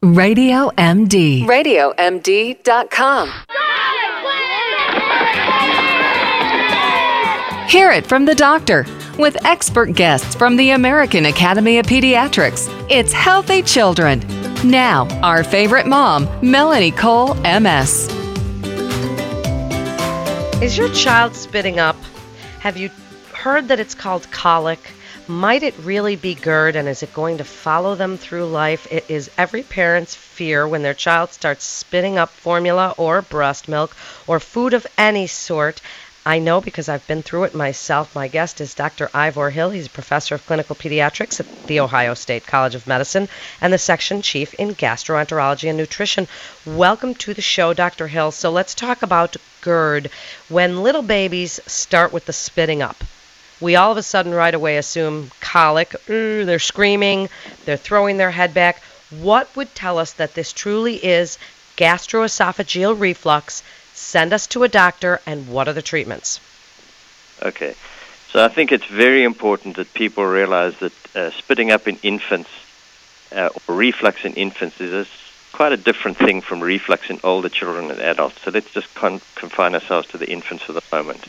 Radio MD. RadioMD.com. Hear it from the doctor with expert guests from the American Academy of Pediatrics. It's Healthy Children. Now, our favorite mom, Melanie Cole, MS. Is your child spitting up? Have you heard that it's called colic? Might it really be GERD, and is it going to follow them through life? It is every parent's fear when their child starts spitting up formula or breast milk or food of any sort. I know because I've been through it myself. My guest is Dr. Ivor Hill. He's a professor of clinical pediatrics at The Ohio State College of Medicine and the section chief in gastroenterology and nutrition. Welcome to the show, Dr. Hill. So let's talk about GERD. When little babies start with the spitting up, we all of a sudden right away assume colic. They're screaming, they're throwing their head back. What would tell us that this truly is gastroesophageal reflux? Send us to a doctor, and what are the treatments? Okay. So I think it's very important that people realize that spitting up in infants or reflux in infants is quite a different thing from reflux in older children and adults. So let's just confine ourselves to the infants for the moment.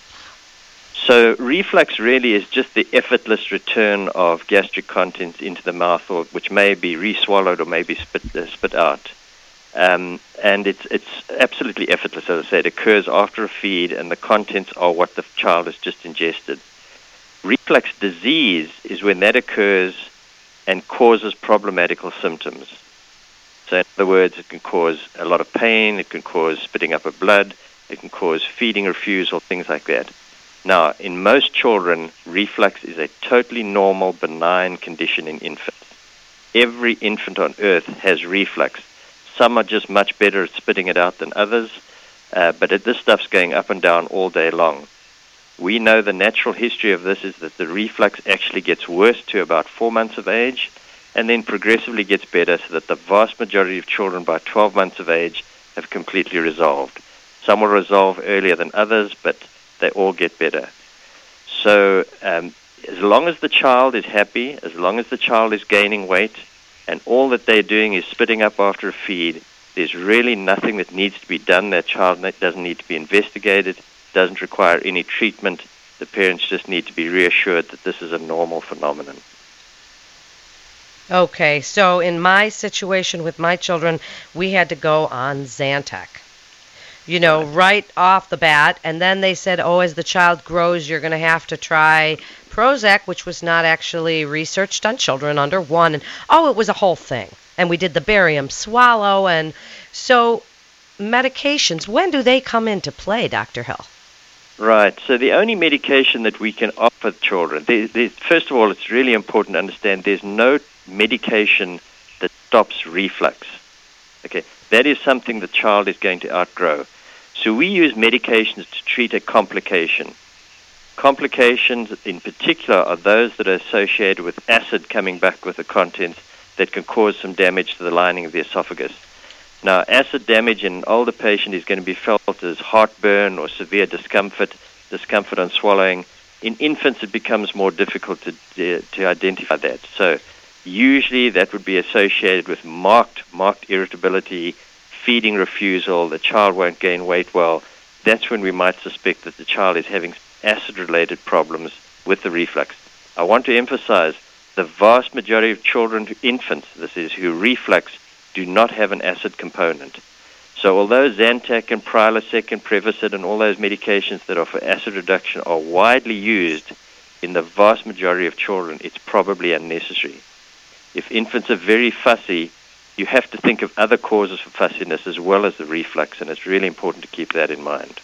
So reflux really is just the effortless return of gastric contents into the mouth, or which may be re-swallowed or may be spit out. And it's absolutely effortless, as I said. It occurs after a feed, and the contents are what the child has just ingested. Reflux disease is when that occurs and causes problematical symptoms. So in other words, it can cause a lot of pain, it can cause spitting up of blood, it can cause feeding refusal, things like that. Now, in most children, reflux is a totally normal, benign condition in infants. Every infant on earth has reflux. Some are just much better at spitting it out than others, but this stuff's going up and down all day long. We know the natural history of this is that the reflux actually gets worse to about 4 months of age, and then progressively gets better, so that the vast majority of children by 12 months of age have completely resolved. Some will resolve earlier than others, but they all get better. So as long as the child is happy, as long as the child is gaining weight, and all that they're doing is spitting up after a feed, there's really nothing that needs to be done. That child doesn't need to be investigated, doesn't require any treatment. The parents just need to be reassured that this is a normal phenomenon. Okay, so in my situation with my children, we had to go on Zantac. Right off the bat, and then they said, as the child grows, you're going to have to try Prozac, which was not actually researched on children under 1, and it was a whole thing. And we did the barium swallow, and so medications, when do they come into play, Dr. Hill? Right, so the only medication that we can offer children, first of all, it's really important to understand there's no medication that stops reflux. Okay, that is something the child is going to outgrow. So we use medications to treat a complication. Complications in particular are those that are associated with acid coming back with the contents that can cause some damage to the lining of the esophagus. Now, acid damage in an older patient is going to be felt as heartburn or severe discomfort on swallowing. In infants, it becomes more difficult to identify that. So usually that would be associated with marked irritability, feeding refusal, the child won't gain weight well. That's when we might suspect that the child is having acid-related problems with the reflux. I want to emphasize the vast majority of children, infants, who reflux, do not have an acid component. So although Zantac and Prilosec and Prevacid and all those medications that are for acid reduction are widely used, in the vast majority of children, it's probably unnecessary. If infants are very fussy, you have to think of other causes for fussiness as well as the reflux, and it's really important to keep that in mind.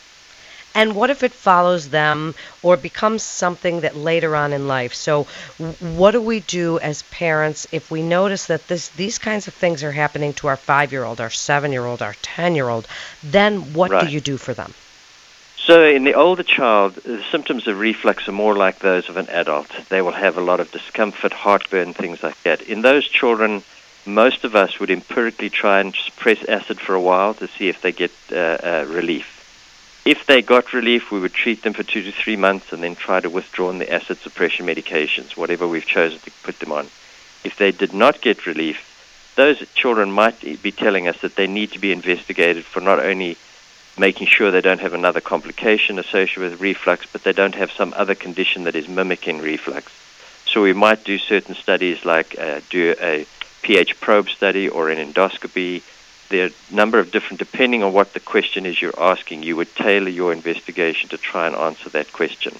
And what if it follows them or becomes something that later on in life? So what do we do as parents if we notice that these kinds of things are happening to our 5-year-old, our 7-year-old, our 10-year-old? Then what do you do for them? So in the older child, the symptoms of reflux are more like those of an adult. They will have a lot of discomfort, heartburn, things like that. In those children, most of us would empirically try and suppress acid for a while to see if they get relief. If they got relief, we would treat them for 2 to 3 months and then try to withdraw the acid suppression medications, whatever we've chosen to put them on. If they did not get relief, those children might be telling us that they need to be investigated for not only making sure they don't have another complication associated with reflux, but they don't have some other condition that is mimicking reflux. So we might do certain studies like do a pH probe study or an endoscopy. There are a number of different, depending on what the question is you're asking, you would tailor your investigation to try and answer that question.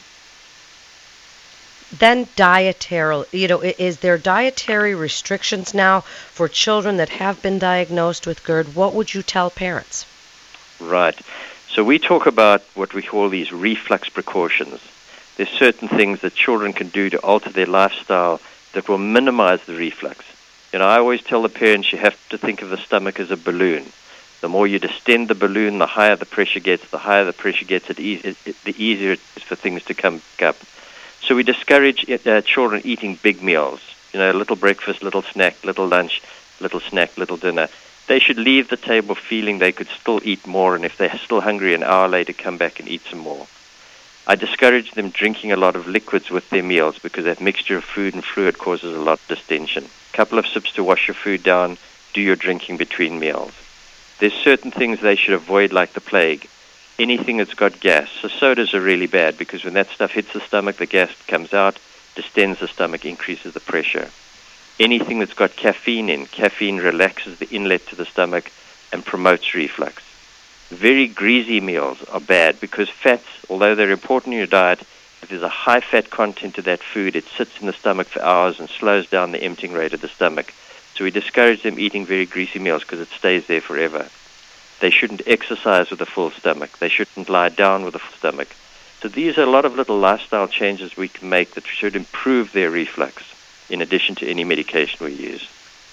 Then dietary, is there dietary restrictions now for children that have been diagnosed with GERD? What would you tell parents? Right. So we talk about what we call these reflux precautions. There's certain things that children can do to alter their lifestyle that will minimize the reflux. I always tell the parents you have to think of the stomach as a balloon. The more you distend the balloon, the higher the pressure gets. The higher the pressure gets, the easier it is for things to come up. So we discourage children eating big meals. Little breakfast, little snack, little lunch, little snack, little dinner. They should leave the table feeling they could still eat more, and if they're still hungry an hour later, come back and eat some more. I discourage them drinking a lot of liquids with their meals because that mixture of food and fluid causes a lot of distension. A couple of sips to wash your food down, do your drinking between meals. There's certain things they should avoid like the plague. Anything that's got gas. So sodas are really bad because when that stuff hits the stomach, the gas comes out, distends the stomach, increases the pressure. Anything that's got caffeine in, caffeine relaxes the inlet to the stomach and promotes reflux. Very greasy meals are bad because fats, although they're important in your diet, if there's a high fat content to that food, it sits in the stomach for hours and slows down the emptying rate of the stomach. So we discourage them eating very greasy meals because it stays there forever. They shouldn't exercise with a full stomach. They shouldn't lie down with a full stomach. So these are a lot of little lifestyle changes we can make that should improve their reflux in addition to any medication we use.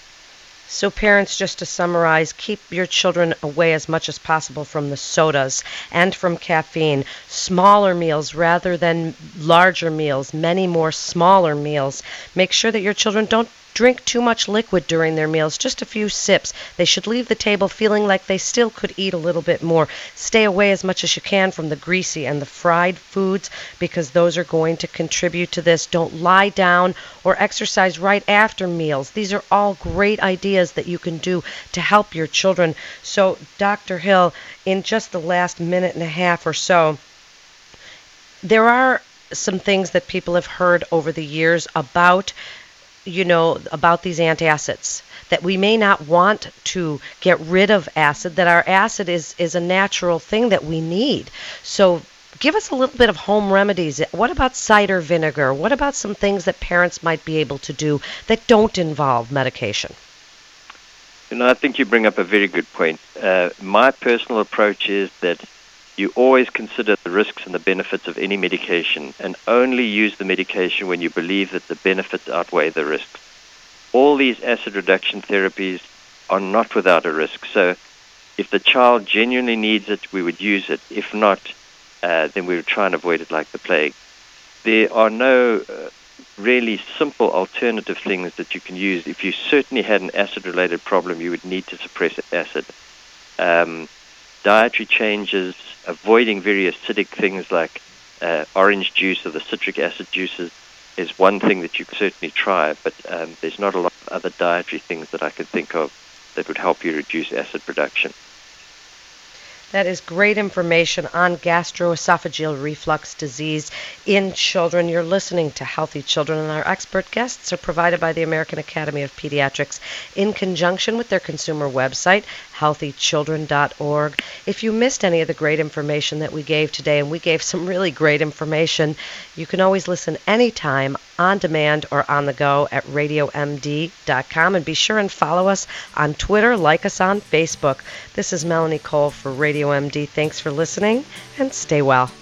So parents, just to summarize, keep your children away as much as possible from the sodas and from caffeine. Smaller meals rather than larger meals, many more smaller meals. Make sure that your children don't drink too much liquid during their meals, just a few sips. They should leave the table feeling like they still could eat a little bit more. Stay away as much as you can from the greasy and the fried foods because those are going to contribute to this. Don't lie down or exercise right after meals. These are all great ideas that you can do to help your children. So, Dr. Hill, in just the last minute and a half or so, there are some things that people have heard over the years about these antacids, that we may not want to get rid of acid, that our acid is a natural thing that we need. So give us a little bit of home remedies. What about cider vinegar? What about some things that parents might be able to do that don't involve medication? I think you bring up a very good point. My personal approach is that you always consider the risks and the benefits of any medication and only use the medication when you believe that the benefits outweigh the risks. All these acid reduction therapies are not without a risk. So if the child genuinely needs it, we would use it. If not, then we would try and avoid it like the plague. There are no really simple alternative things that you can use. If you certainly had an acid-related problem, you would need to suppress acid. Dietary changes, avoiding very acidic things like orange juice or the citric acid juices is one thing that you can certainly try, but there's not a lot of other dietary things that I can think of that would help you reduce acid production. That is great information on gastroesophageal reflux disease in children. You're listening to Healthy Children, and our expert guests are provided by the American Academy of Pediatrics in conjunction with their consumer website, healthychildren.org. If you missed any of the great information that we gave today, and we gave some really great information, you can always listen anytime on demand or on the go at radiomd.com. And be sure and follow us on Twitter, like us on Facebook. This is Melanie Cole for Radio MD. Thanks for listening, and stay well.